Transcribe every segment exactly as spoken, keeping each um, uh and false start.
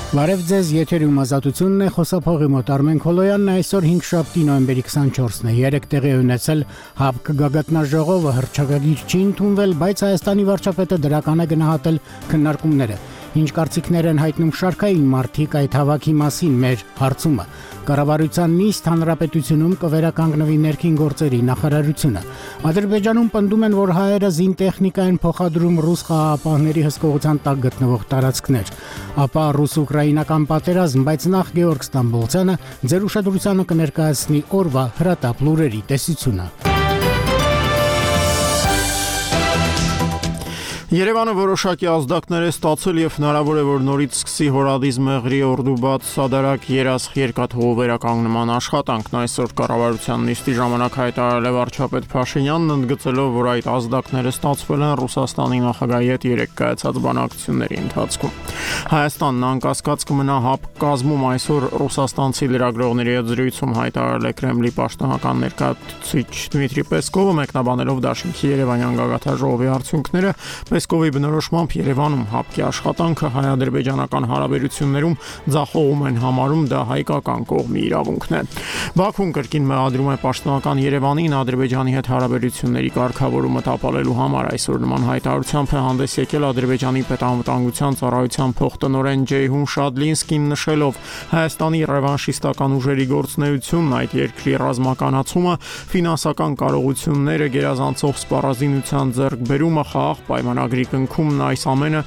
Բարև ձեզ, եթերում ազատությունն է, խոսափողի մոտ Արմեն Քոլոյանն այսօր հինգշաբթի նոյեմբերի քսանչորսն է, երեք տեղի ունեցել ՀԱՊԿ գագաթնաժողովը հռչակագիր չի ընդունվել, բայց Հայաստանի վարչապետը դրական է գնահատել քննարկումները։ Ինչ կարծիքներ են հայտնում շարքային մարդիկ այդ հավաքի մասին մեր հարցումը։ Կառավարության նիստ հանրապետությունում կվերականգնվի ներքին գործերի նախարարությունը։ Ադրբեջանում պնդում են, որ հայերը զինտեխնիկա են փոխադրում ռուս խաղաղապահների հսկողության տակ գտնվող տարածքներ։ Ապա ռուս-ուկրաինական պատերազմ, բայց նախ Գեորգ Ստամբոլցյանը ձեր ուշադրությանը կներկայացնի օրվա հրատապ լուրերի տեսությունը։ Երևանը որոշակի ազդակներ է ստացել եւ հնարավոր է որ նորից սկսի հորադիզ մեղրի օրդուբաց սադարակ երաս երկաթողու վերականգնման աշխատանքն այսօր կառավարության նիստի ժամանակ հայտարարել է վարչապետ Փաշինյանն ընդգծելով որ այդ ազդակները ստացվել են Ռուսաստանի նախագահի հետ երեք կայացած բանակցությունների ընթացքում։ Հայաստանն անկասկած կմնա ՀԱՊԿ կազմում այսօր ռուսաստանցի լրագրողների հետ զրույցում հայտարարել է Կրեմլի պաշտոնական ներկայացուցիչ Դմիտրի Պեսկովը մեկնաբանելով դաշինքի Երևանյան գագաթնաժողովի արդյունքները Պեսկովի բնորոշմամբ Երևանում ՀԱՊԿ-ի աշխատանքը հայ-ադրբեջանական հարաբերություններում ձախողում են համարում դա հայկական կողմի իրավունքն է։ Բաքուն կրկին մեղադրում է պաշտոնական Երևանին Ադրբեջանի հետ հարաբերությունների կարգավորումը տապալելու համար այսօր նման հայտարարությամբ է հանդես եկել Ադրբեջանի պետանվտանգության ծառայության փոխտնօրեն Ջեյհուն Շադլինսկին նշելով Հայաստանի ռևանշիստական ուժերի գործունեությունն այդ երկրի ռազմականացումը, ֆինանսական կարողությունները գերազանցող սպառազինության ձեռքբերումը, խաղաղ պայմանագրի կնքումն այս ամենը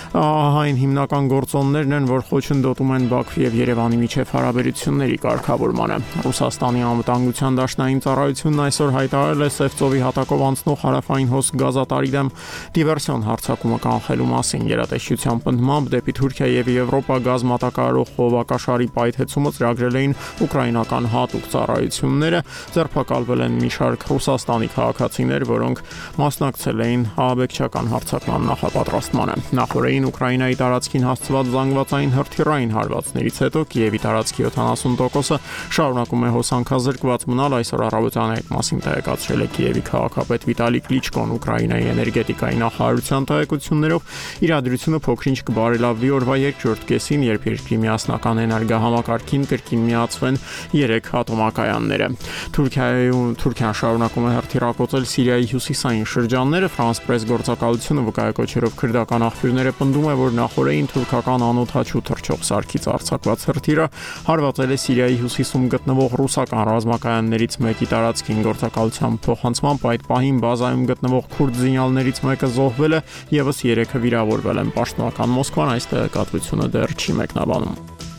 այն հիմնական գործոններն են, որ խոչընդոտում են Բաքվի եւ Երևանի միջև հարաբերությունների կարգավորմանը։ Ռուսաստանի անվտանգության դաշնային ծառայությունն այսօր հայտարարել է Սևծովի հատակով անցնող հարավային հոսք գազատարի դեմ դիվերսիոն հարձակումը կանխելու մասին գերատեսչության պնդմամբ դեպի Թուրքիա եւ Եվրոպա գազ մատակարարող խողովակաշարի պայթեցումը ծրագրել էին ուկրաինական հատուկ ծառայությունները, ձերբակալվել են մի շարք Ռուսաստանի քաղաքացիներ, որոնք մասնակցել էին ահաբեկչական հարձակման նախապատրաստմանը։ Նախորդին Ուկրաինայի տարածքին հասցված զանգվածային հրթիռային հարվածներից հետո Կիևի տարածքի յոթանասուն տոկոսը շարունակում է հոսանքազրկված մնալ, այսօր առավոտյան այդ մասին տեղեկացրել է Կիևի քաղաքապետ Վիտալի Կլիչկոն Ուկրաինայի էներգետիկայի նախարարության տեղեկություններով իրադրությունը փոքրինչ կբարելավվի օրվա երկրորդ կեսին, երբ երկրի միասնական էներգահամակարգին կրկին միացվեն երեք ատոմակայանները։ Թուրքիայում Թուրքիան շարունակում է հրթիռակոծել Սիրիայի հյուսիսային շրջանները, Ֆրանս պրես գործակալությունը վկայակոչերով քրդական աղբյուրները պնդում է, որ նախորդին թուրքական անօդաչու թռչող սարքից արձակված հրթիռը հարվածել է Սիրիայի հյուսիսում գտնվող ռուսական ռազմակայաններից մեկի տարածքին գործակալության փոխանցմամբ այդ պահին բազայում գտնվող քուրդ զինյալներից մեկը զոհվել է, եւս երեքը վիրավորվել են։ Պաշտոնական Մոսկվան այս տեղեկատվությունը դեռ չի մեկնաբանում։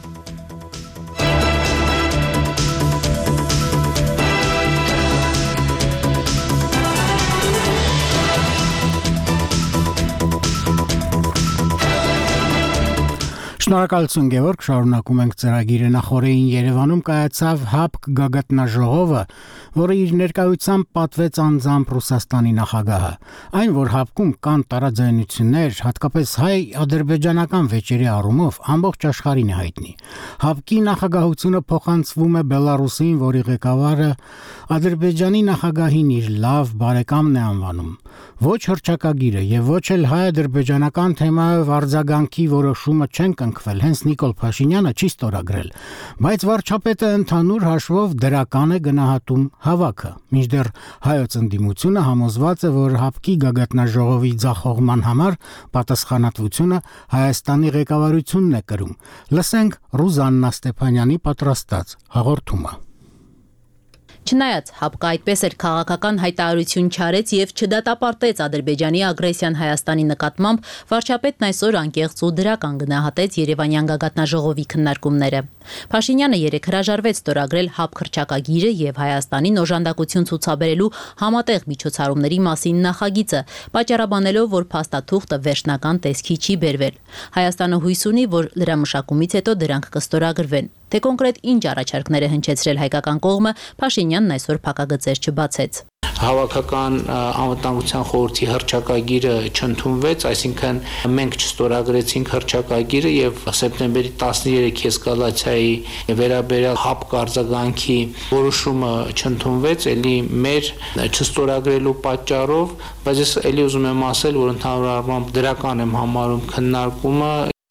Շնորհակալություն Գեորգ, շարունակում ենք ծրագիրը նախորդին Երևանում կայացավ ՀԱՊԿ գագաթնաժողովը, որը իր ներկայությամբ պատվեց անձամբ Ռուսաստանի նախագահը։ Այն, որ ՀԱՊԿ-ում կան տարաձայնություններ, հատկապես հայ-ադրբեջանական վեճերի առումով, ամբողջ աշխարհին է հայտնի։ ՀԱՊԿ-ի նախագահությունը փոխանցվում է Բելարուսին, որի ղեկավարը Ադրբեջանի նախագահին իր լավ բարեկամն է անվանում։ Ոչ հռչակագիրը եւ ոչ էլ հայ-ադրբեջանական թեմայով արձագանքի որոշումը չեն կնքվել, հենց Նիկոլ Փաշինյանը չի ստորագրել, բայց վարչապետը ընդհանուր հաշվով դրական է գնահատում հավաքը։ Մինչդեռ հայոց ընդդիմությունը համոզված է, որ ՀԱՊԿ-ի գագաթնաժողովի ձախողման համար պատասխանատվությունը Հայաստանի ղեկավարությունն է կրում։ Լսենք Ռուզաննա Ստեփանյանի պատրաստած հաղորդումը։ Չնայած ՀԱՊԿ-ը այդպես էլ քաղաքական հայտարարություն չարեց եւ չդատապարտեց Ադրբեջանի ագրեսիան Հայաստանի նկատմամբ, վարչապետն այսօր անկեղծ ու դրական գնահատեց Երևանյան գագաթնաժողովի քննարկումները։ Փաշինյանը երեկ հրաժարվեց ստորագրել ՀԱՊԿ հռչակագիրը եւ Հայաստանին օժանդակություն ցուցաբերելու համատեղ միջոցառումների մասին նախագիծը, պատճառաբանելով, որ փաստաթուղթը վերջնական տեսքի չի բերվել։ Հայաստանը հույս ունի, որ լրամշակումից հետո դրանք կստորագրվեն։ Թե կոնկրետ ինչ առաջարկներ է հնչեցրել հայկական կողմը, Փաշինյանն այսօր փակագծեր չբացեց։ Հավաքական անվտանգության խորհրդի հռչակագիրը չընդունվեց, այսինքն մենք չստորագրեցինք հռչակագիրը եւ սեպտեմբերի տասներեքի էսկալացիայի վերաբերյալ ՀԱՊԿ արձագանքի որոշումը չընդունվեց, ելի մեր չստորագրելու պատճառով, բայց ես ելի ուզում եմ ասել, որ ընդհանուր առմամբ դրական եմ համարում քննարկումը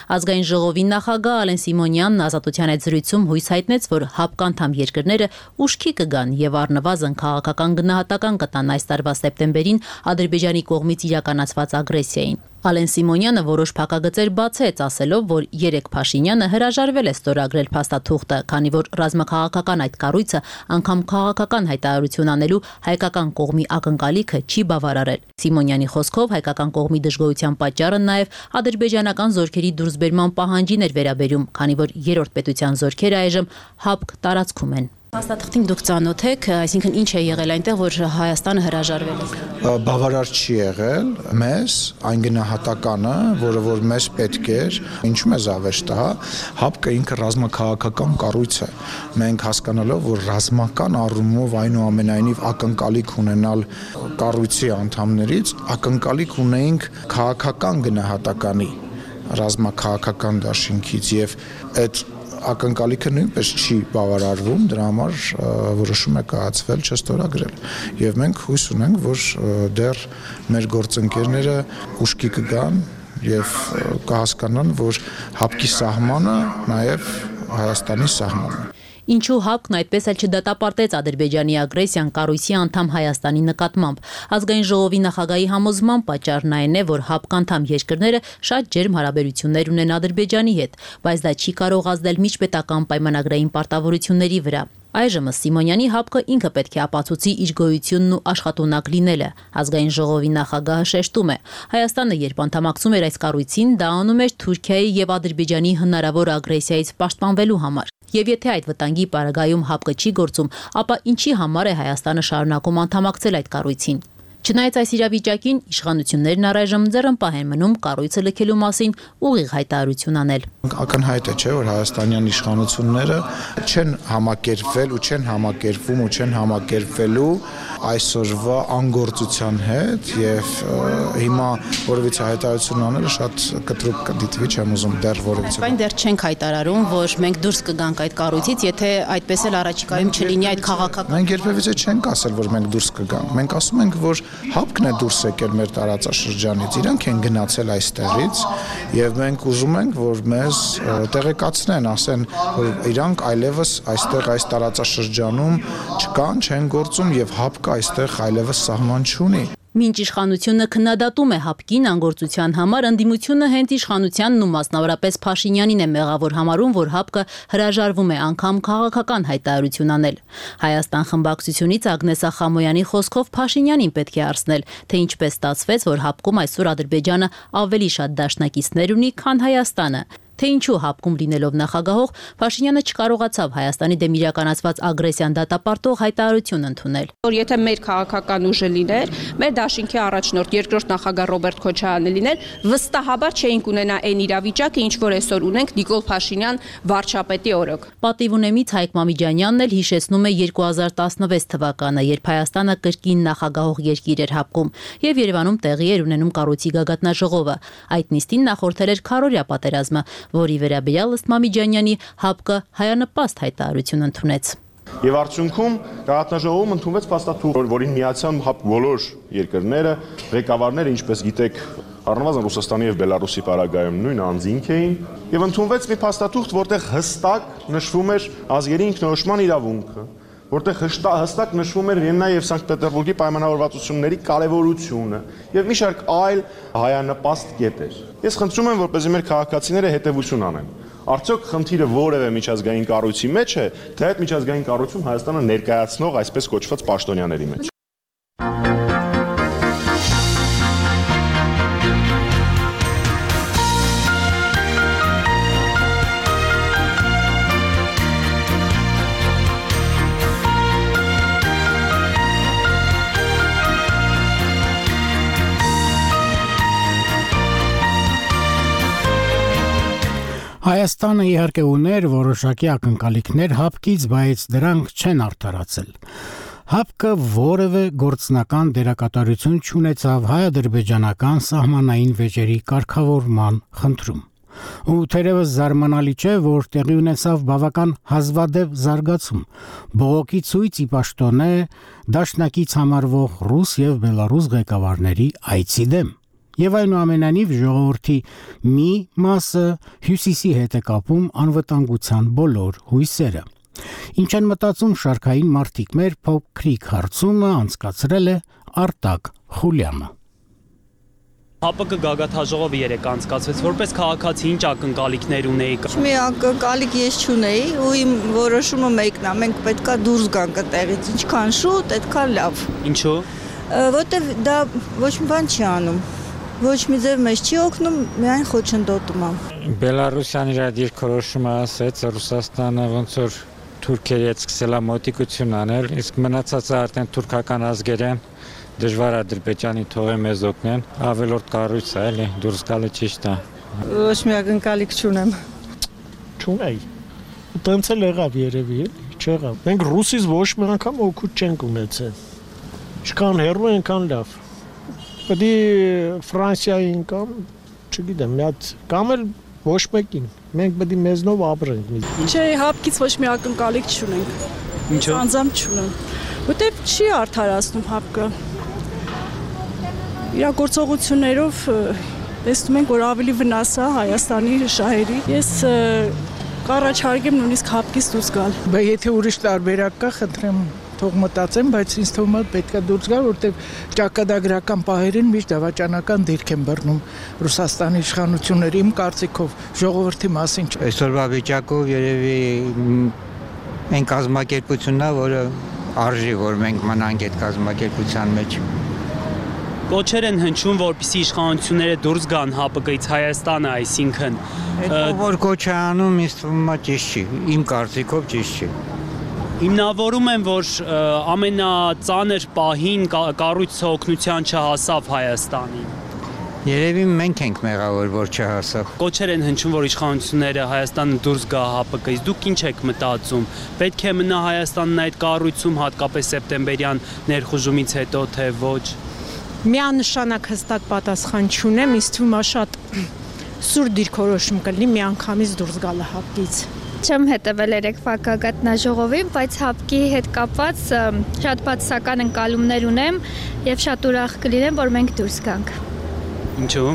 Ազգային ժողովի նախագահ Ալեն Սիմոնյանն Ազատության այդ զրույցում հույս հայտնեց, որ ՀԱՊԿ անդամ երկրները ուշքի կգան եւ առնվազն քաղաքական գնահատական կտան այս տարվա սեպտեմբերին Ադրբեջանի կողմից իրականացված ագրեսիային։ Ալեն Սիմոնյանը որոշ փակագծեր բացեց, ասելով, որ երեք Փաշինյանը հրաժարվել է ստորագրել փաստաթուղթը, քանի որ ռազմաքաղաքական այդ կառույցը անգամ քաղաքական հայտարարություն անելու հայկական կողմի ակնկալիքը չի բավարարել։ Սիմոնյանի խոսքով հայկական կողմի դժգոհության պատճառը նաև ադրբեջանական զորքերի դուրսբերման պահանջին էր վերաբերում, քանի որ երրորդ պետության զորքերը այժմ ՀԱՊԿ տարածքում են։ Փաստաթղթին դուք ծանոթ եք, այսինքն ինչ է եղել այնտեղ, որ Հայաստանը հրաժարվել է։ Բավարար չի եղել մեզ այն գնահատականը, որը որ մեզ պետք էր, ինչու՞ մեզ ավեշտ է, ՀԱՊԿ-ը ինքը ռազմաքաղաքական կառույց է։ Մենք հասկանալով, որ ռազմական առումով այնուամենայնիվ ակնկալիք ունենալ կառույցի անդամներից, ակնկալիք ունեինք քաղաքական գնահատականի ռազմաքաղաքական դաշինքից եւ այդ ակնկալիքը նույնպես չի բավարարվում, դրա համար որոշում է կայացվել չստորագրել եւ մենք հույս ունենք, որ դեռ մեր գործընկերները ուշքի կգան եւ կհասկանան, որ ՀԱՊԿ-ի սահմանը նաեւ Հայաստանի սահմանն է։ Ինչու ՀԱՊԿ-ն այդպես էլ չդատապարտեց Ադրբեջանի ագրեսիան կառույցի անդամ Հայաստանի նկատմամբ։ Ազգային ժողովի նախագահի համոզման պատճառն այն է, որ ՀԱՊԿ անդամ երկրները շատ ջերմ հարաբերություններ ունեն Ադրբեջանի հետ, բայց դա չի կարող ազդել միջպետական պայմանագրային պարտավորությունների վրա։ Այժմ Սիմոնյանի ՀԱՊԿ-ը ինքը պետք է ապացուցի իր գոյությունն ու աշխատունակ լինելը։ Ազգային ժողովի նախագահը շեշտում է. Հայաստանը երբ անդամակցում էր այս կառույցին, դա անում էր Թուրքիայի եւ Ադրբեջանի հնարավոր ագրեսիայից պաշտպանվելու համար։ Եվ եթե այդ վտանգի պարագայում ՀԱՊԿ-ը չի գործում, ապա ինչի համար է Հայաստանը շարունակում անդամակցել այդ կառույցին։ Չնայած այս իրավիճակին, իշխանություններն առայժմ ձեռնպահ են մնում կառույցը լքելու մասին ուղիղ հայտարարություն անել։ Ակնհայտ է, չէ, որ հայաստանյան իշխանությունները չեն համակերպվել ու չեն համակերպվում ու չեն համակերպվելու այսօրվա անգործության հետ եւ հիմա որևիցե հայտարարություն անելը շատ կտրուկ կդիտվի, չեմ ուզում դեռ որևիցե։ Բայց դեռ չենք հայտարարում, որ մենք դուրս կգանք այդ կառույցից, եթե այդպես էլ առաջիկայում չլինի այդ քաղաքական։ Մենք երբևիցե չենք ասել, որ մենք դուրս կգանք։ Մենք ասում ենք, որ ՀԱՊԿ-ն է դուրս եկել մեր տարածաշրջանից, իրանք են գնացել այստեղից եւ մենք ուզում ենք, որ մեզ տեղեկացնեն, ասեն, որ իրանք այլևս այստեղ այս տարածաշրջանում չկան, չեն գործում եւ ՀԱՊԿ-ը այստեղ այլևս սահման չունի։ Մինչ իշխանությունը քննադատում է ՀԱՊԿ-ին անգործության համար, ընդդիմությունը հենց իշխանությանն ու մասնավորապես Փաշինյանին է մեղավոր համարում, որ ՀԱՊԿ-ը հրաժարվում է անգամ քաղաքական հայտարարություն անել։ Հայաստան խմբակցությունից Ագնես Ախամոյանի խոսքով Փաշինյանին պետք է հարցնել, թե ինչպես ստացվեց, որ ՀԱՊԿ-ում այսօր Ադրբեջանը ավելի շատ դաշնակիցներ ունի, քան Հայաստանը։ Թե ինչու ՀԱՊԿ-ում լինելով նախագահող Փաշինյանը չկարողացավ Հայաստանի դեմ իրականացված ագրեսիան դատապարտող հայտարարություն ընդունել։ Որ եթե մեր քաղաքական ուժը լիներ, մեր դաշինքի առաջնորդ երկրորդ նախագահ Ռոբերտ Քոչարյանը լիներ, վստահաբար չէինք ունենա այն իրավիճակը, ինչ որ այսօր ունենք Նիկոլ Փաշինյան վարչապետի օրոք։ Պատիվունեմից Հայկ Մամիջանյանն էլ հիշեցնում է երկու հազար տասնվեց թվականը, երբ Հայաստանը կրկին նախագահող երկիր էր ՀԱՊԿ-ում եւ Երևանում տեղի էր ունենում կառույցի գագաթնաժողովը։ Այդ նիստին նախորդել էր քառօրյա պատերազմը, որի վերաբերյալ ըստ Մամիջանյանի ՀԱՊԿ-ը հայանպաստ հայտարարություն ընդունեց։ Եվ արդյունքում գաղտնաժողովում ընդունվեց փաստաթուղթ, որին միացան ՀԱՊԿ բոլոր երկրները, ղեկավարները, ինչպես գիտեք, առնվազն Ռուսաստանի եւ Բելարուսի պարագայում նույն անձինք էին, եւ ընդունվեց մի փաստաթուղթ, որտեղ հստակ նշվում էր ազգերի ինքնորոշման իրավունքը, որտեղ հստակ նշվում էր Վիեննա եւ Սանկտ Պետերբուրգի պայմանավորվածությունների կարեւորությունը եւ մի շարք այլ հայանպաստ կետեր։ Ես խնդրում եմ, որպեսզի մեր քաղաքացիները հետեւություն անեն։ Արդյոք խնդիրը որևէ միջազգային կառույցի մեջ է, թե այդ միջազգային կառույցում Հայաստանը ներկայացնող այսպես կոչված պաշտոնյաների մեջ։ Հայաստանը իհարկե ուներ որոշակի ակնկալիքներ ՀԱՊԿ-ից, բայց դրանք չեն արդարացել։ ՀԱՊԿ-ը որևէ գործնական դերակատարություն չունեցավ հայ-ադրբեջանական սահմանային վեճերի կարգավորման խնդրում։ Ու թերևս զարմանալի չէ, որ տեղի ունեցավ բավական հազվադեպ զարգացում։ Բողոքի ցույց ի պաշտոնե դաշնակից համարվող ռուս եւ բելարուս ղեկավարների այցի դեմ։ Եվ այնուամենայնիվ ժողովրդի մի մասը հյուսիսի հետ է կապում անվտանգության բոլոր հույսերը։ Ինչ են մտածում շարքային մարդիկ, մեր փոքրիկ հարցումը անցկացրել է Արտակ Խուլյանը։ ՀԱՊԿ գագաթաժողովը երեկ անցկացվեց, որպես քաղաքացի ինչ ակնկալիքներ ունեիք։ Մի ակնկալիք ես չունեի ու իմ որոշումը մեկն է, մենք պետքա դուրս գանք այդտեղից, ինչքան շուտ, այդքան լավ։ Ինչու՞։ Որտեվ դա ոչ մի բան չի անում։ Ոչ մի ձև մեզ չի օգնում, միայն խոչընդոտում է։ Բելարուսյան իր դիրքորոշումը ասեց, Ռուսաստանը ոնց որ Թուրքիայի հետ սկսել է մոտիկություն անել, իսկ մնացածը արդեն թուրքական ազգեր են։ Դժվար է Ադրբեջանի թողը մեզ օգնեն, ավելորդ կառույց է, էլի, դուրս գալը ճիշտ է։ Ոչ մի ակնկալիք չունեմ։ Չունեի։ Տենց էլ եղավ երևի, էլի, չեղավ։ Մենք ռուսից ոչ մի անգամ օգուտ չենք ունեցել։ Ինչքան հեռու, այնքան լավ։ Պետք է Ֆրանսիային կամ, չգիտեմ, մի հատ կամ էլ ոչ մեկին։ Մենք պետք է մեզնով ապրենք։ Չէ, ՀԱՊԿ-ից ոչ մի ակնկալիք չունենք։ Ինչու՞։ Անձամբ չունեմ։ Որտեվ չի արդարացնում ՀԱՊԿ-ը։ Իրագործողություններով տեսնում ենք, որ ավելի վնաս է Հայաստանի շահերի։ Ես կառաջարկեմ նույնիսկ ՀԱՊԿ-ից դուրս գալ։ Բայց եթե ուրիշ տարբերակ կա, խնդրեմ թող մտածեմ, բայց ինձ թվում է պետք է դուրս գալ, որտեղ ճակատագրական պահերին միշտ դավաճանական դիրք են բռնում Ռուսաստանի իշխանությունների, իմ կարծիքով ժողովրդի մասին։ Այսօրվա վիճակով երևի այն կազմակերպությունն է, որը արժի, որ մենք մնանք այդ կազմակերպության մեջ։ Կոչեր են հնչում, որպեսզի իշխանությունները դուրս գան ՀԱՊԿ-ից Հայաստանը, այսինքն։ Այդ որ կոչ է անում, ինձ թվում է ճիշտ չի, իմ կարծիքով ճիշտ չի։ Հիմնավորում են, որ ամենածանր պահին կառույցը օգնության չհասավ Հայաստանին։ Երևի մենք ենք մեղավոր, որ չհասավ։ Կոչեր են հնչում, որ իշխանությունները Հայաստանը դուրս գա ՀԱՊԿ-ից։ Դուք ինչ եք մտածում։ Պետք է մնա Հայաստանն այդ կառույցում, հատկապես սեպտեմբերյան ներխուժումից հետո, թե ոչ։ Միանշանակ հստակ պատասխան չունեմ, ինձ թվում է շատ սուր դիրքորոշում կլինի միանգամից դուրս գալը ՀԱՊԿ-ից։ Չեմ հետևել երեկվա գագաթնաժողովին, բայց ՀԱՊԿ-ի հետ կապված շատ բացասական ընկալումներ ունեմ եւ շատ ուրախ կլինեմ, որ մենք դուրս գանք։ Ինչու՞։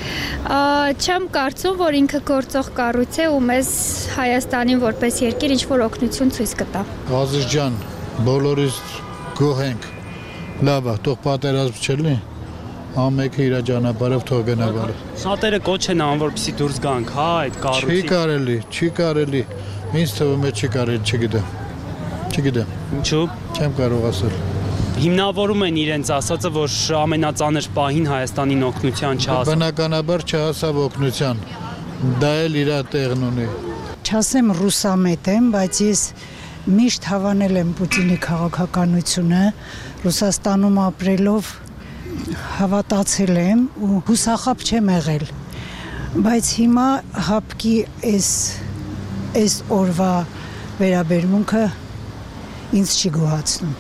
Չեմ կարծում, որ ինքը գործող կառույց է ու մեզ Հայաստանին որպես երկիր ինչ-որ օգնություն ցույց կտա։ Ղազիզ ջան, բոլորից գոհ ենք։ Լավ է, թող պատերազմ չլինի։ Ամեկը իր ճանապարհով թող գնա բարը։ Շատերը կոչ են անում, որպեսզի դուրս գանք, հա, այդ կառույցից։ Չի կարելի, չի կարելի։ Ինձ թվում է չի կարելի, չգիտեմ։ Չգիտեմ։ Ինչու՞։ Չեմ կարող ասել։ Հիմնավորում են իրենց ասածը, որ ամենածանր պահին Հայաստանին օգնության չհասավ։ Բնականաբար չհասավ օգնության։ Դա էլ իր տեղն ունի։ Չասեմ ռուսամետ եմ, բայց ես միշտ հավանել եմ Պուտինի քաղաքականությունը, Ռուսաստանում ապրելով հավատացել եմ ու հուսախաբ չեմ եղել, բայց հիմա ՀԱՊԿ-ի այս այս օրվա վերաբերմունքը ինձ չի գոհացնում։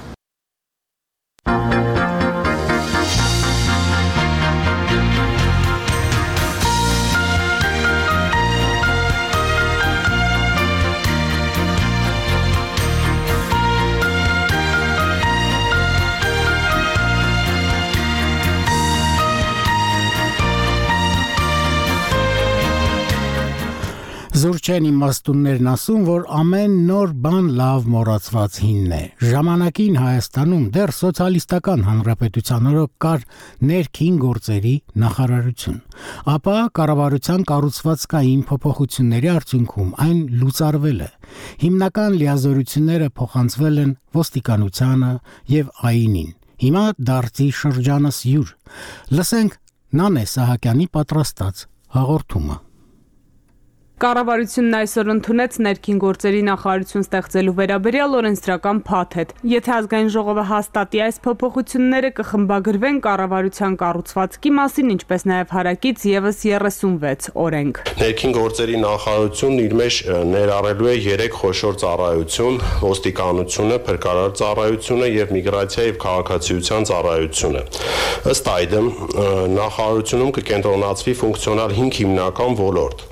Զուր չեն իմաստուններն ասում, որ ամեն նոր բան լավ մոռացված հինն է։ Ժամանակին Հայաստանում դեռ սոցիալիստական հանրապետության օրոք կար ներքին գործերի նախարարություն։ Ապա կառավարության կառուցվածքային փոփոխությունների արդյունքում այն լուծարվել է։ Հիմնական լիազորությունները փոխանցվել են ոստիկանությանը եւ ԱԻՆ-ին։ Հիմա դարձի շրջանս յուր։ Լսենք Նանե Սահակյանի պատրաստած հաղորդումը։ Կառավարությունն այսօր ընդունեց ներքին գործերի նախարարություն ստեղծելու վերաբերյալ օրենսդրական փաթեթ։ Եթե ազգային ժողովը հաստատի այս փոփոխությունները կխմբագրվեն կառավարության կառուցվածքի մասին, ինչպես նաև հարակից եւս երեսունվեց օրենք։ Ներքին գործերի նախարարությունն իր մեջ ներառելու է երեք խոշոր ծառայություն՝ ոստիկանությունը, փրկարար ծառայությունը եւ միգրացիա եւ քաղաքացիության ծառայությունը։ Ըստ այդմ նախարարությունում կկենտրոնացվի ֆունկցիոնալ հինգ հիմնական ոլորտ։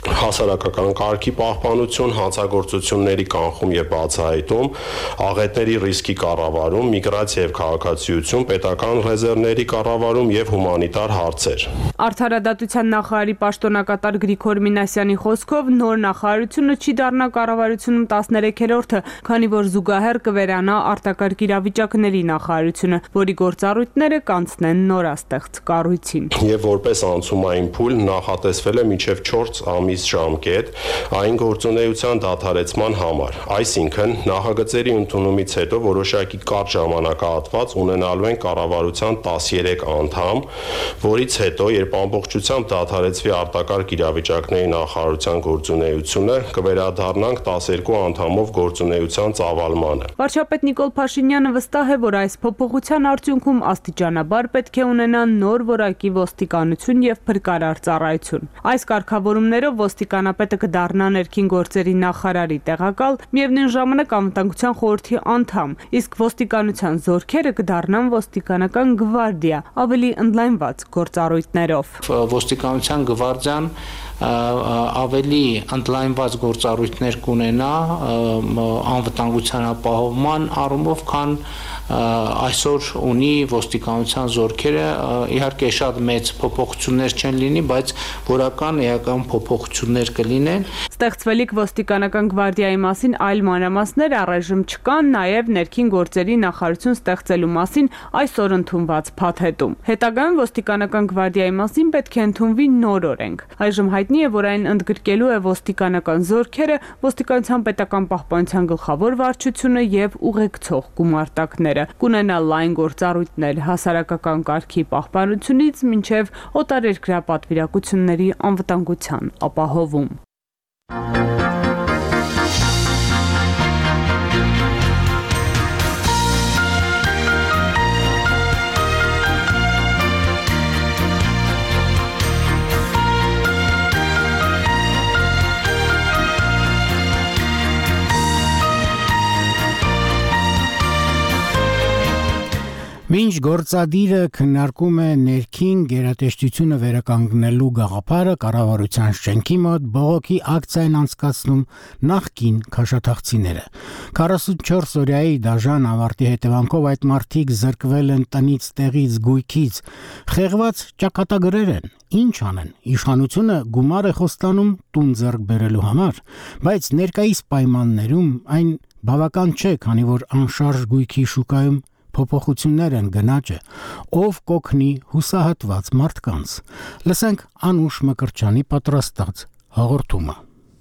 հասարակական կարգի պահպանություն, հանցագործությունների կանխում եւ բացահայտում, աղետների ռիսկի կառավարում, միգրացիա եւ քաղաքացիություն, պետական ռեզերվների կառավարում եւ հումանիտար հարցեր։ Արդարադատության նախարարի պաշտոնակատար Գրիգոր Մինասյանի խոսքով նոր նախարարությունը չի դառնա կառավարությունում տասներեքերորդը, քանի որ զուգահեռ կվերանա արտակարգ իրավիճակների նախարարությունը, որի գործառույթները կանցնեն նորաստեղծ կառույցին։ Եվ որպես անցումային փուլ նախատեսվել է մինչև չորս ամիս ժամկետ այն գործունեության դադարեցման համար, այսինքն նախագծերի ընդունումից հետո որոշակի կարճ ժամանակահատված ունենալու են կառավարության տասներեք անդամ, որից հետո, երբ ամբողջությամբ դադարեցվի արտակարգ իրավիճակների նախարարության գործունեությունը, կվերադառնանք տասներկու անդամով գործունեության ծավալմանը։ Վարչապետ Նիկոլ Փաշինյանը վստահ է, որ այս փոփոխության արդյունքում աստիճանաբար պետք է ունենան նոր որակի ոստիկանություն եւ փրկարար ծառայություն։ Այս կարգավորումներով ոստիկանապետը կդառնա ներքին գործերի նախարարի տեղակալ, միևնույն ժամանակ անվտանգության խորհրդի անդամ, իսկ ոստիկանության զորքերը կդառնան ոստիկանական գվարդիա, ավելի ընդլայնված գործառույթներով։ Ոստիկանության գվարդիան ավելի ընդլայնված գործառույթներ կունենա անվտանգության ապահովման առումով, քան այսօր ունի ոստիկանության զորքերը։ Իհարկե շատ մեծ փոփոխություններ չեն լինի, բայց որական էական փոփոխություններ կլինեն։ Ստեղծվելիք ոստիկանական գվարդիայի մասին այլ մանրամասներ առայժմ չկան, նաև ներքին գործերի նախարարություն ստեղծելու մասին այսօր ընդունված փաթեթում։ Հետագայում ոստիկանական գվարդիայի մասին պետք է ընդունվի նոր օրենք։ Այժմ հայտնի է, որ այն ընդգրկելու է ոստիկանական զորքերը, ոստիկանության պետական պահպանության գլխավոր վարչությունը եւ ուղեկցող գումարտակները, կունենա լայն գործառույթներ հասարակական կարգի պահպանությունից մինչև օտարերկրյա պատվիրակությունների անվտանգության ապահովում։ Մինչ գործադիրը քննարկում է ներքին գերատեսչությունը վերականգնելու գաղափարը, կառավարության շենքի մոտ բողոքի ակցիան անցկացնում նախկին քաշաթաղցիները։ քառասունչորս օրյայի դաժան ավարտի հետևանքով այդ մարդիկ զրկվել են տնից, տեղից, գույքից, խեղված ճակատագրեր են։ Ինչ անեն։ Իշխանությունը գումար է խոստանում տուն ձեռք բերելու համար, բայց ներկայիս պայմաններում այն բավական չէ, քանի որ անշարժ գույքի շուկայում փոփոխություններ են գնաճը, ով կօգնի հուսահատված մարդկանց։ Լսենք Անուշ Մկրտչյանի պատրաստած հաղորդումը։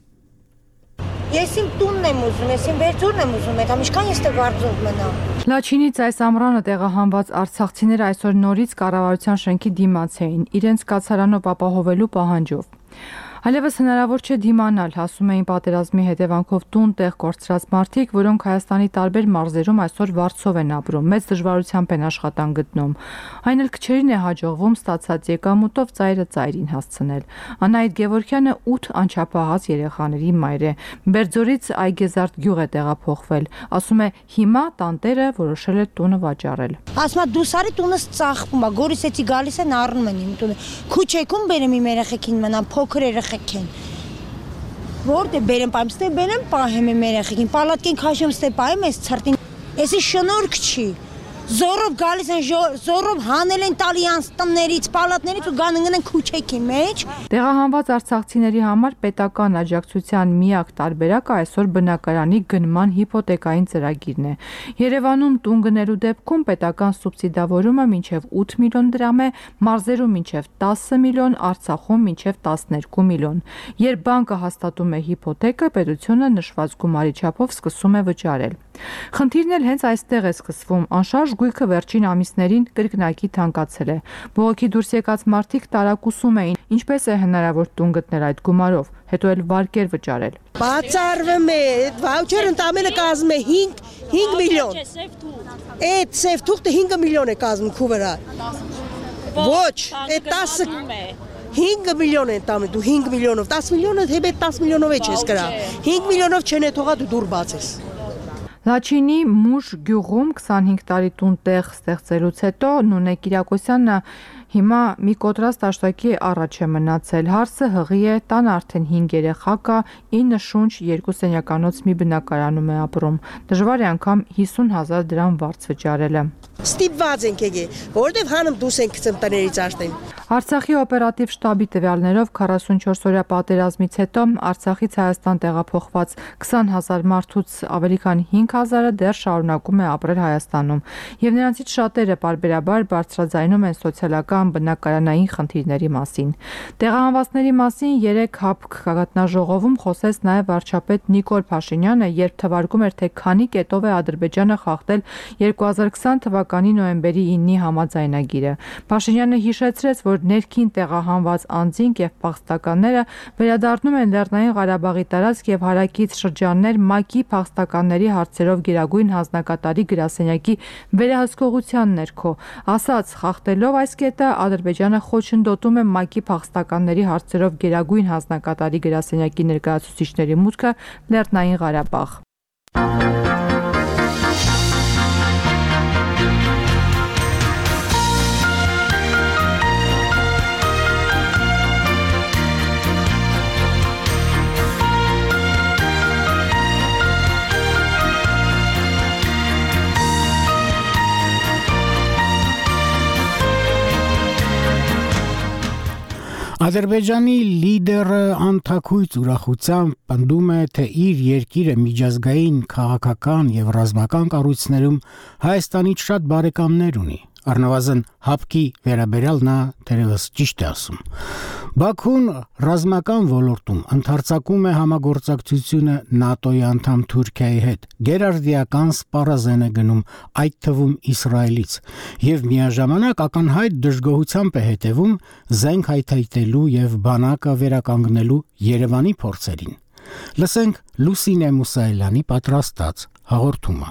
Ես իմ տունն եմ ուզում, ես իմ վերջուրն եմ ուզում, եկամ ինչքան ես տեղ արձով մնամ։ Լաչինից այս ամռանը տեղահանված արցախցիները այսօր նորից կառավարության շենքի դիմաց էին, իրենց կացարանով ապահովելու պահանջով։ Այլևս հնարավոր չէ դիմանալ, ասում էին պատերազմի հետևանքով տուն տեղ կորցրած մարդիկ, որոնք Հայաստանի տարբեր մարզերում այսօր վարձով են ապրում, մեծ դժվարությամբ են աշխատանք գտնում։ Այն էլ քչերին է հաջողվում ստացած եկամուտով ծայրը ծայրին հասցնել։ Անահիտ Գևորգյանը ութ անչափահաս երեխաների մայր է։ Բերձորից Այգեզարդ գյուղ է տեղափոխվել։ Ասում է հիմա տանտերը որոշել է տունը վաճառել։ Ասում է դու սարի տունս ծախվում է, Գորիսեցի գալիս են առնում են իմ տունը։ Քուչեքում բերեմ իմ երեխեքին մնամ, փոքր երեխ Որտե բերեմ պայմ, ստե բերեմ պահեմ եմ երեխեքին, պալատկեն քաշեմ ստե պայեմ ես ցրտին, էսի շնորհք չի, զորով գալիս են, զորով հանել են տալյանց տններից, պալատներից ու գանն են քուչեքի մեջ։ Տեղահանված արցախցիների համար պետական աջակցության միակ տարբերակը այսօր բնակարանի գնման հիփոթեկային ծրագիրն է։ Երևանում տուն գնելու դեպքում պետական սուբսիդավորումը մինչև ութ միլիոն դրամ է, մարզերում մինչև տասը միլիոն, Արցախում մինչև տասներկու միլիոն։ Երբ բանկը հաստատում է հիփոթեկը, պետությունը նշված գումարի չափով սկսում է վճարել։ Խնդիրն էլ հենց այստեղ է սկսվում, անշարժ գույքը վերջին ամիսներին կրկնակի թանկացել է։ Բողոքի դուրս եկած մարդիկ տարակուսում էին, ինչպես է հնարավոր տուն գտնել այդ գումարով, հետո էլ վարկեր վճարել։ Բացառվում է, այդ վաուչերը ընդամենը կազմում է հինգ միլիոն։ Այդ սև թուղթը հինգ միլիոն է կազմում քու վրա։ Ոչ, այդ տասը հինգ միլիոն են տամը, դու հինգ միլիոնով, տասը միլիոնը հետո տասը միլիոնով է չես կրա։ հինգ միլիոնով չեն է թողա դու դուր բացես։ Լաչինի Մուժ գյուղում քսանհինգ տարի տուն տեղ ստեղծելուց հետո Նունե Կիրակոսյանը Հիմա մի կոտրած տաշտակի առաջ է մնացել։ Հարսը հղի է, տան արդեն հինգ երեխա կա, ինը շունչ, երկու սենյականոց մի բնակարանում է ապրում։ Դժվար է անգամ հիսուն հազար դրամ վարձ վճարելը։ Ստիպված ենք եկե, որովհետև հանում դուրս ենք գցում տներից աշտեն։ Արցախի օպերատիվ շտաբի տվյալներով քառասունչորս օրյա պատերազմից հետո Արցախից Հայաստան տեղափոխված քսան հազար մարդուց ավելի քան հինգ հազարը դեռ շարունակում է ապրել Հայաստանում, եւ նրանցից շատերը պարբերաբար բարձրաձայնում են սոցիալական բնակարանային խնդիրների մասին։ Տեղահանվածների մասին երեք ՀԱՊԿ գագաթնաժողովում խոսեց նաեւ վարչապետ Նիկոլ Փաշինյանը, երբ թվարկում էր, թե քանի կետով է Ադրբեջանը խախտել երկու հազար քսան թվականի նոյեմբերի իննի համաձայնագիրը։ Փաշինյանը հիշեցրեց, որ ներքին տեղահանված անձինք եւ փախստականները վերադառնում են Լեռնային Ղարաբաղի տարածք եւ հարակից շրջաններ ՄԱԿ-ի փախստականների հարցերով գերագույն հանձնակատարի գրասենյակի վերահսկողության ներքո։ Ասաց, խախտելով այս կետը Ադրբեջանը խոչընդոտում է ՄԱԿ-ի փախստականների հարցերով գերագույն հանձնակատարի գրասենյակի ներկայացուցիչների մուտքը Լեռնային Ղարաբաղ։ Ադրբեջանի լիդերը անթաքույց ուրախությամբ պնդում է, թե իր երկիրը միջազգային քաղաքական եւ ռազմական կառույցներում Հայաստանից շատ բարեկամներ ունի։ Առնվազն ՀԱՊԿ-ի վերաբերյալ նա թերևս ճիշտ է ասում։ Բաքուն ռազմական ոլորտում ընդարձակում է համագործակցությունը ՆԱՏՕ-ի անդամ Թուրքիայի հետ, գերարդիական սպառազեն է գնում, այդ թվում Իսրայելից, եւ միաժամանակ ակնհայտ դժգոհությամբ է հետևում զենք հայթայթելու եւ բանակը վերականգնելու Երևանի փորձերին։ Լսենք Լուսինե Մուսայելյանի պատրաստած հաղորդումը։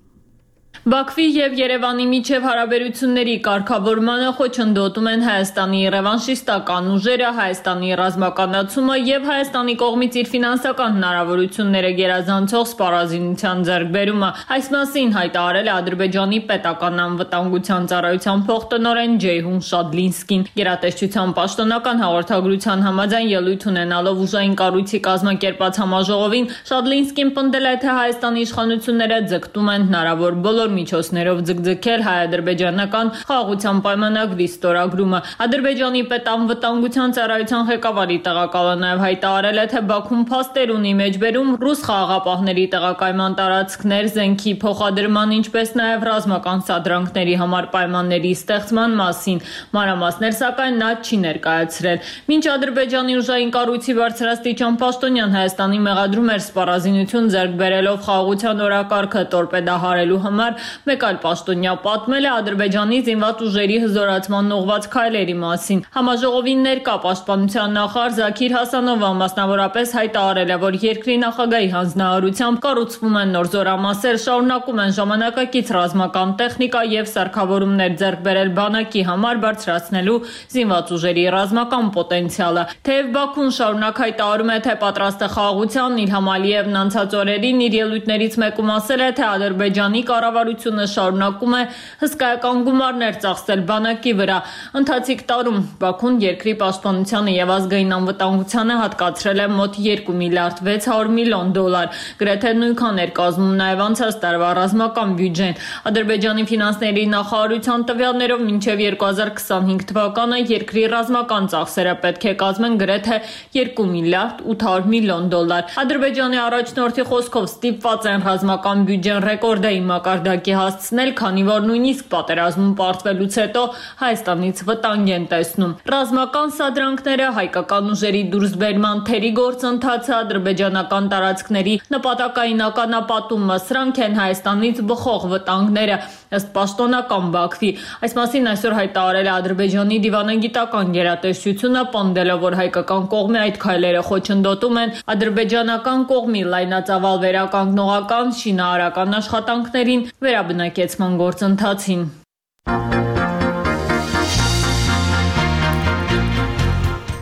Բաքվի եւ Երևանի միջև հարաբերությունների կարգավորմանը խոչընդոտում են Հայաստանի ռևանշիստական ուժերը, Հայաստանի ռազմականացումը եւ Հայաստանի կողմից իր ֆինանսական հնարավորությունները գերազանցող սպառազինության ձեռքբերումը։ Այս մասին հայտարարել է Ադրբեջանի պետական անվտանգության ծառայության փոխտնօրեն Ջեյհուն Շադլինսկին։ Գերատեսչության պաշտոնական հաղորդագրության համաձայն ելույթ ունենալով ուժային կառույցի կազմակերպած համաժողովին Շադլինսկին պնդել է, թե Հայաստանի իշխանությունները ձգտում են հնարավոր բոլոր միջոցներով ձգձգել հայ-ադրբեջանական խաղաղության պայմանագրի ստորագրումը։ Ադրբեջանի պետանվտանգության ծառայության ղեկավարի տեղակալը նաև հայտարարել է, թե Բաքուն փաստեր ունի մեջբերում ռուս խաղաղապահների տեղակայման տարածքներ, զենքի փոխադրման, ինչպես նաև ռազմական սադրանքների համար պայմանների ստեղծման մասին։ Մանրամասներ սակայն նա չի ներկայացրել։ Մինչ Ադրբեջանի ուժային կառույցի բարձրաստիճան պաշտոնյան Հայաստանի մեղադրում էր սպառազինություն ձեռք բերելով խաղաղության օրակարգը տորպեդահարելու համար, մեկ այլ պաշտոնյա պատմել է Ադրբեջանի զինված ուժերի հզորացման ուղղված քայլերի մասին։ Համաժողովին ներկա պաշտպանության նախարար Զաքիր Հասանովը մասնավորապես հայտարարել է, որ երկրի նախագահի հանձնարարությամբ կառուցվում են նոր զորամասեր, շարունակում են ժամանակակից ռազմական տեխնիկա եւ սարքավորումներ ձեռք բերել բանակի համար, բարձրացնելու զինված ուժերի ռազմական պոտենցիալը։ Թեև Բաքուն շարունակ հայտարարում է, թե պատրաստ է խաղաղության, Իլհամ Ալիևն անցած օրերին իր ելույթներից մեկում ասել է, թե Ադրբեջանի կառավարությունը շարունակում է հսկայական գումարներ ծախսել բանակի վրա։ Ընթացիկ տարում Բաքուն երկրի պաշտպանությանը եւ ազգային անվտանգությանը հատկացրել է մոտ երկու միլիարդ վեց հարյուր միլիոն դոլար։ Գրեթե նույնքան էր կազմում նաեւ անցած տարվա ռազմական բյուջեն։ Ադրբեջանի ֆինանսների նախարարության տվյալներով մինչեւ երկու հազար քսանհինգ թվականը երկրի ռազմական ծախսերը պետք է կազմեն գրեթե երկու միլիարդ ութ հարյուր միլիոն դոլար։ Ադրբեջանի առաջնորդի խոսքով ստիպված են ռազմական բյուջեն ռեկորդային մակարդակի հասցնել, քանի որ նույնիսկ պատերազմում պարտվելուց հետո Հայաստանից վտանգ են տեսնում։ Ռազմական սադրանքները, հայկական ուժերի դուրսբերման թերի գործընթացը, ադրբեջանական տարածքների նպատակային ականապատումը, սրանք են Հայաստանից բխող վտանգները, ըստ պաշտոնական Բաքվի։ Այս մասին այսօր հայտարարել է Ադրբեջանի դիվանագիտական գերատեսչությունը, պնդելով, որ հայկական կողմի այդ քայլերը խոչընդոտում են ադրբեջանական կողմի լայնածավալ վերականգնողական շինարարական աշխատանքներին, վերաբնակեցման գործընթացին։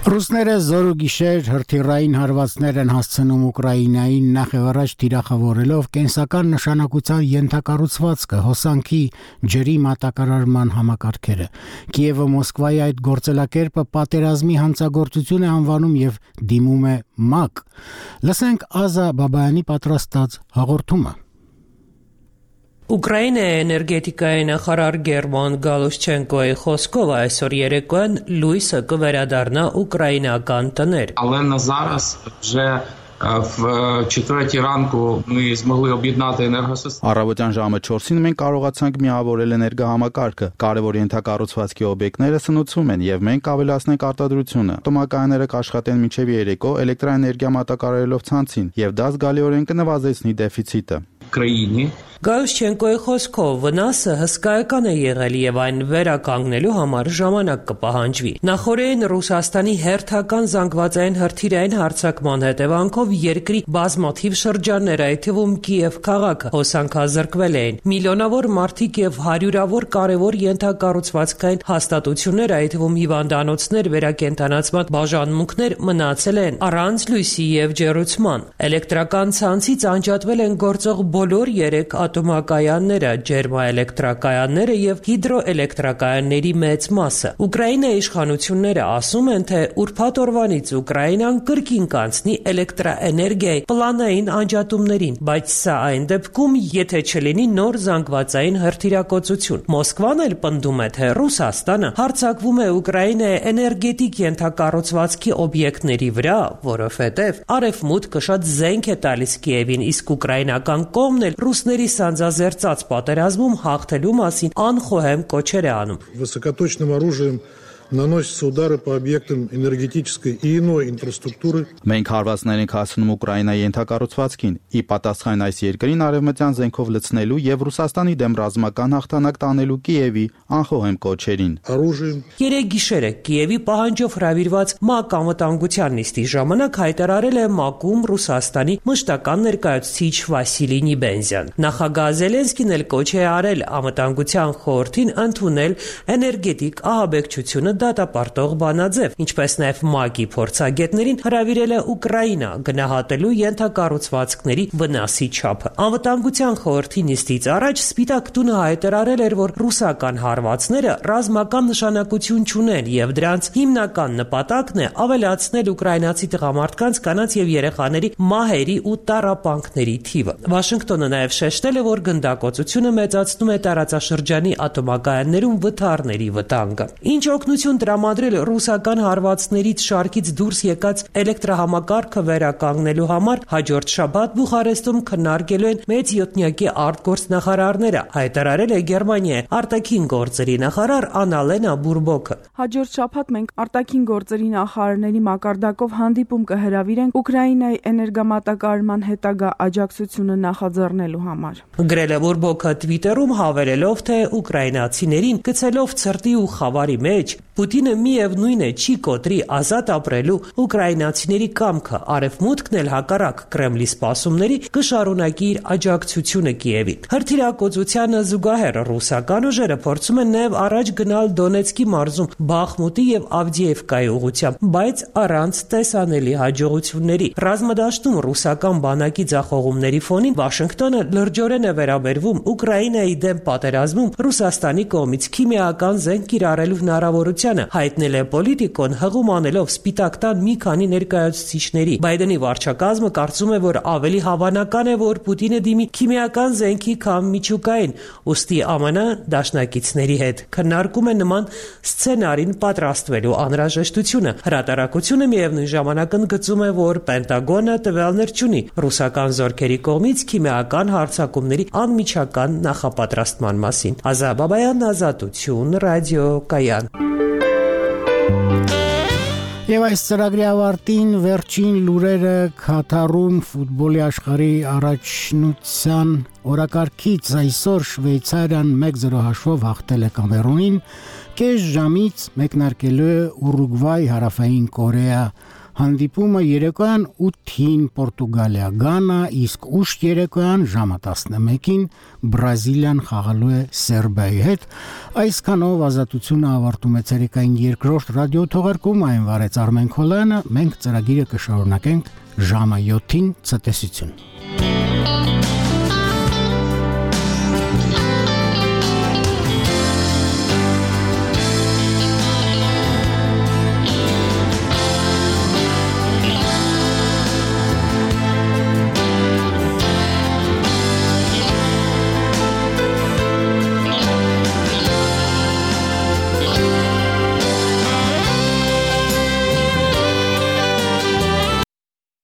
Ռուսները զոր ու գիշեր հրթիռային հարվածներ են հասցնում Ուկրաինային նախևառաջ թիրախավորելով կենսական նշանակության ենթակառուցվածքը հոսանքի ջրի մատակարարման համակարգերը։ Կիևը Մոսկվայի այդ գործելակերպը պատերազմի հանցագործություն է անվանում եւ դիմում է ՄԱԿ։ Լսենք Ազա Բաբայանի պատրաստած հաղորդումը։ Ուկրաինայի էներգետիկայի նախարար Գերման Գալուշչենկոյի խոսքով այսօր երեկոյան լույսը կվերադառնա ուկրաինական տներ։ Але на зараз вже в четвертій ранку ми змогли об'єднати енергосистему. Առավոտյան ժամը չորսին մենք կարողացանք միավորել էներգահամակարգը։ Կարևոր ենթակառուցվածքի օբյեկտները սնուցում են եւ մենք ավելացնենք արտադրությունը։ Տոմակայանները կաշխատեն մինչեւ երեկո էլեկտրաէներգիա մատակարարելով ցանցին եւ դա զգալիորեն կնվազեցնի դեֆիցիտը։ Країні Գալուշչենկոյի խոսքով վնասը հսկայական է եղել եւ այն վերականգնելու համար ժամանակ կպահանջվի։ Նախորդին Ռուսաստանի հերթական զանգվածային հրթիռային հարձակման հետևանքով երկրի բազմաթիվ շրջաններ, այդ թվում Կիև քաղաքը, հոսանքազրկվել էին։ Միլիոնավոր մարդիկ եւ հարյուրավոր կարևոր ենթակառուցվածքային հաստատություններ, այդ թվում հիվանդանոցներ, վերակենդանացման բաժանմունքներ մնացել են առանց լույսի եւ ջերուցման։ Էլեկտրական ցանցից անջատվել են գործող բոլոր երեք ատոմակայանները, ջերմաէլեկտրակայանները եւ հիդրոէլեկտրակայանների մեծ մասը։ Ուկրաինայի իշխանությունները ասում են, թե ուրբաթ օրվանից Ուկրաինան կրկին կանցնի էլեկտրաէներգիայի պլանային անջատումներին, բայց սա այն դեպքում, եթե չլինի նոր զանգվածային հրթիռակոծություն։ Մոսկվան էլ պնդում է, թե Ռուսաստանը հարձակվում է Ուկրաինայի էներգետիկ ենթակառուցվածքի օբյեկտների վրա, որովհետեւ արևմուտքը շատ զենք է տալիս Կիևին, իսկ ուկրաինական կողմն էլ ռուսների սանձազերծած պատերազմում հաղթելու մասին անխոհեմ կոչեր է անում։ Высокоточным оружием наносятся удары по объектам энергетической и иной инфраструктуры. Մենք հարվածներ ենք հասցնում Ուկրաինայի ենթակառուցվածքին՝ ի պատասխան այս երկրին արևմտյան զենքով լցնելու եւ Ռուսաստանի դեմ ռազմական հաղթանակ տանելու Կիևի անխոհեմ կոչերին։ Оружием. Երեք գիշերը Կիևի պահանջով հրավիրված ՄԱԿ անվտանգության նիստի ժամանակ հայտարարել է ՄԱԿ-ում Ռուսաստանի մշտական ներկայացուցիչ Վասիլի Նիբենզյան։ Նախագահ Զելենսկին էլ կոչ է արել անվտանգության խորհրդին ընդունել էներգետիկ ահաբեկչությունը դատապարտող բանաձև, ինչպես նաև ՄԱԿ-ի փորձագետներին հրավիրել է Ուկրաինա գնահատելու ենթակառուցվածքների վնասի չափը։ Անվտանգության խորհրդի նիստից առաջ Սպիտակ տունը հայտարարել էր, որ ռուսական հարվածները ռազմական նշանակություն չունեն եւ դրանց հիմնական նպատակն է ավելացնել ուկրաինացի տղամարդկանց, կանանց եւ երեխաների մահերի ու տառապանքների թիվը։ Վաշինգտոնը նաև շեշտել է, որ գնդակոծությունը մեծացնում է տարածաշրջանի ատոմակայաններում վթարների վտանգը։ Ինչ օգնություն տրամադրել ռուսական հարվածներից շարքից դուրս եկած էլեկտրահամակարգը վերականգնելու համար հաջորդ շաբաթ Բուխարեստում քննարկելու են մեծ յոթնյակի արտգործնախարարները, հայտարարել է Գերմանիայի արտաքին գործերի նախարար Անալենա Բուրբոկը։ Հաջորդ շաբաթ մենք արտաքին գործերի նախարարների մակարդակով հանդիպում կհրավիրենք Ուկրաինայի էներգամատակարարման հետագա աջակցությունը նախաձեռնելու համար։ Գրել է Բուրբոկը Twitter-ում հավելելով, թե ուկրաինացիներին գցելով ցրտի ու խավարի մեջ Պուտինը միևնույն է չի կոտրի ազատ ապրելու ուկրաինացիների կամքը, արևմուտքն էլ հակառակ Կրեմլի սպասումների կշարունակի իր աջակցությունը Կիևին։ Հրթիռակոծությանը զուգահեռ ռուսական ուժերը փորձում են նաև առաջ գնալ Դոնեցկի մարզում Բախմուտի եւ Ավդիևկայի ուղղությամբ, բայց առանց տեսանելի հաջողությունների։ Ռազմադաշտում ռուսական բանակի ձախողումների ֆոնին Վաշինգտոնը լրջորեն է վերաբերվում Ուկրաինայի դեմ պատերազմում Ռուսաստանի կողմից քիմիական զենք կիրառելու հնարավորությանը, հայտնել է Պոլիտիկոն հղում անելով Սպիտակ տան մի քանի ներկայացուցիչների։ Բայդենի վարչակազմը կարծում է, որ ավելի հավանական է, որ Պուտինը դիմի քիմիական զենքի, քան միջուկային, ուստի ԱՄՆ դաշնակիցների հետ քննարկում է նման սցենարին պատրաստվելու անհրաժեշտությունը։ Հրատարակությունը միևնույն ժամանակ ընդգծում է, որ Պենտագոնը տվյալներ չունի ռուսական զորքերի կողմից քիմիական հարձակումների անմիջական նախապատրաստման մասին։ Ազա Բաբայան, Ազատություն, ռադիո Կայան։ Եվ այս ծրագրի ավարտին վերջին լուրերը Քաթարում ֆուտբոլի աշխարհի առաջնության օրակարգից այսօր Շվեյցարիան մեկ զրո հաշվով հաղթել է Կամերունին, կես ժամից մեկնարկելու է Ուրուգվայ Հարավային Կորեա Հանդիպումը երեկոյան ութին Պորտուգալիա Գանա, իսկ ուշ երեկոյան ժամը տասնմեկին Բրազիլիան խաղալու է Սերբիայի հետ։ Այսքանով ազատությունը ավարտում է ցերեկային երկրորդ ռադիոթողարկում, այն վարեց Արմեն Քոլյանը, մենք ծրագիրը կշարունակենք ժամը յոթին ցտեսություն։